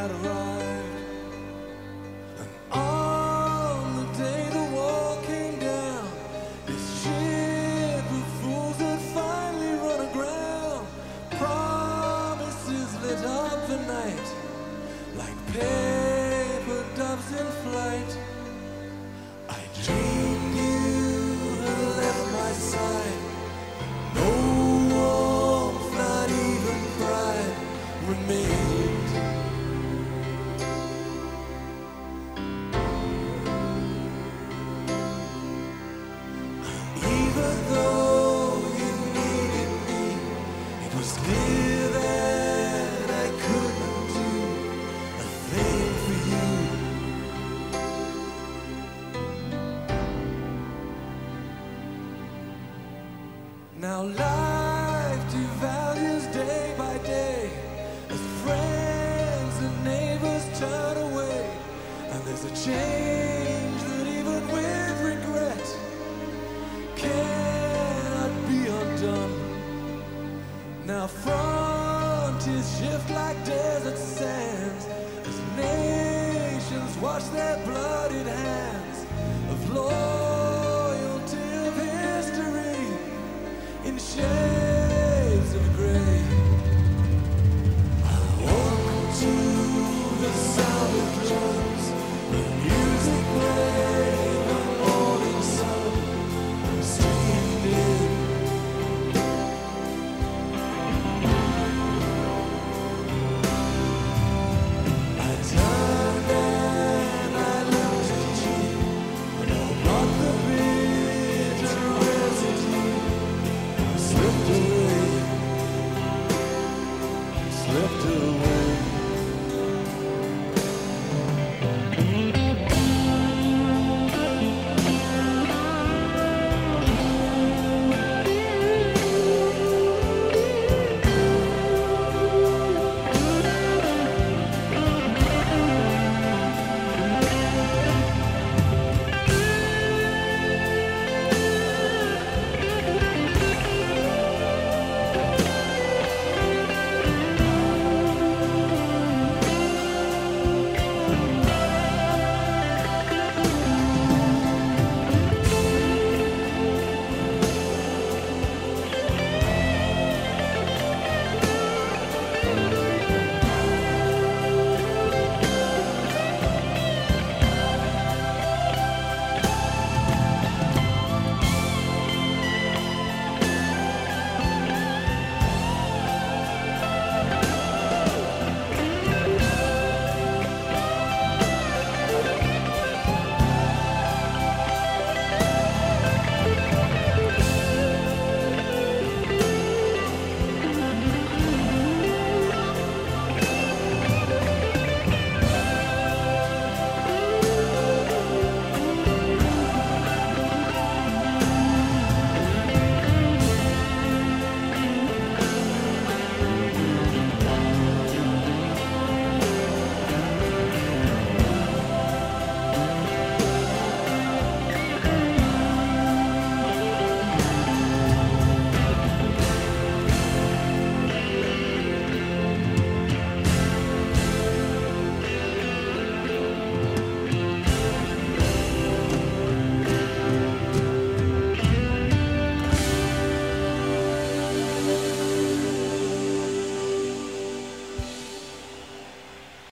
had arrived. And on the day the wall came down, this ship of fools had finally run aground. Promises lit up the night like paper doves in flight. I dreamed you had left my side. No warmth, not even pride remained. Even though you needed me, it was clear that I couldn't do a thing for you. Now life devalues day by day as friends and neighbors turn away, and there's a change that even with regret cannot be undone. Now frontiers shift like desert sands as nations wash their bloodied hands of loyalty of history in shame.